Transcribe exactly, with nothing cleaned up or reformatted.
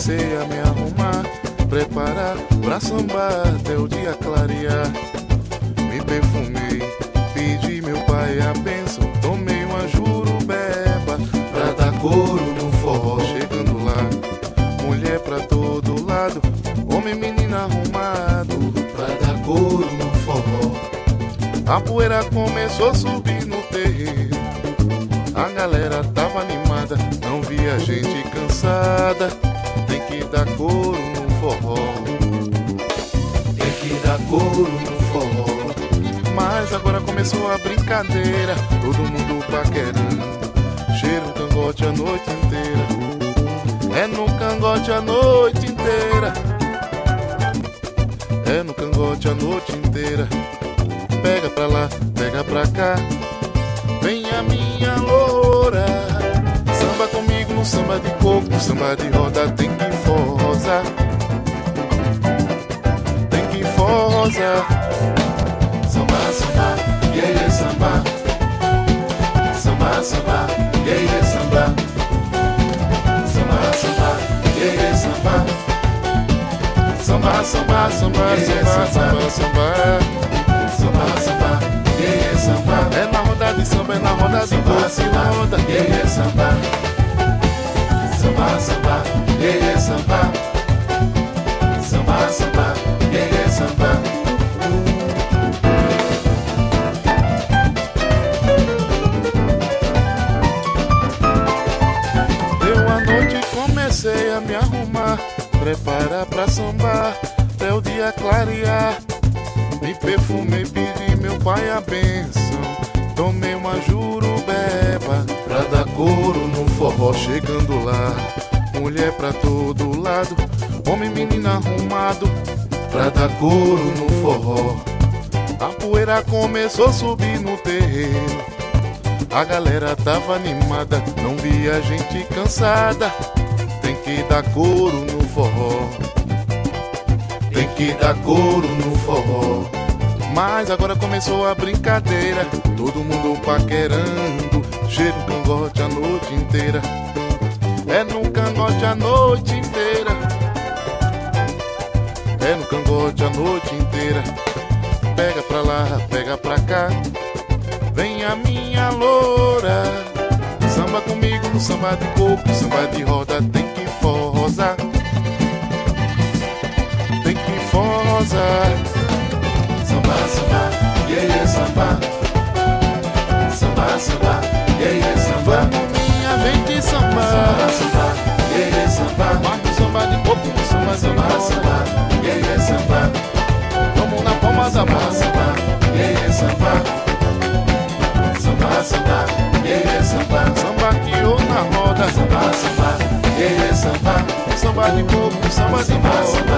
comecei a me arrumar, preparar pra sambar até o dia clarear. Me perfumei, pedi meu pai a bênção, tomei uma jurubeba pra dar couro no forró. Chegando lá, mulher pra todo lado, homem, menina arrumado pra dar couro no forró. A poeira começou a subir no terreiro, a galera tava animada, não via gente cansada. Tem que dar couro no forró, tem que dar couro no forró. Mas agora começou a brincadeira, todo mundo paquerando, cheiro no cangote a noite inteira. É no cangote a noite inteira, é no cangote a noite inteira. Pega pra lá, pega pra cá, vem a minha loura. Samba comigo no samba de coco, no samba de roda tem que forrosar, tem que forrosar. Samba, samba, yeah, yeah, samba. Samba, samba, yeah, yeah, samba. Samba, samba, yeah, yeah, samba. Samba, samba, samba, samba, samba, samba. Samba, samba, yeah, yeah, samba. É na roda de samba, é na roda de coco, se roda, yeah, yeah, samba. Samba, samba, yeah, yeah, samba. Samba, samba, yeah, yeah, samba. Deu a noite e comecei a me arrumar, preparar pra sambar até o dia clarear. Me perfumei, pedi meu pai a bênção, tomei uma jurubeba pra dar couro no forró. Chegando lá, mulher pra todo lado, homem, menina arrumado pra dar couro no forró. A poeira começou a subir no terreiro, a galera tava animada, não via gente cansada. Tem que dar couro no forró, tem que dar couro no forró. Mas agora começou a brincadeira, todo mundo paquerando, cheiro no cangote a noite inteira. É no cangote a noite inteira, é no cangote a noite inteira. Pega pra lá, pega pra cá, vem a minha loura. Samba comigo no samba de coco, samba de roda tem que forrosar, tem que forrosar. Samba, samba, yeah, yeah, samba. Samba, samba, yeah, yeah, samba. Vamos minha, vem de samba. Samba, samba, yeah, yeah, samba. Marca o samba de coco, o samba de roda. Samba, yeah, yeah, samba. Vamos na palma da mão. Samba, yeah, yeah, samba. Samba, samba, yeah, yeah, samba. Samba que ou na roda. Samba, samba, yeah, yeah, samba. Samba de coco, samba de roda.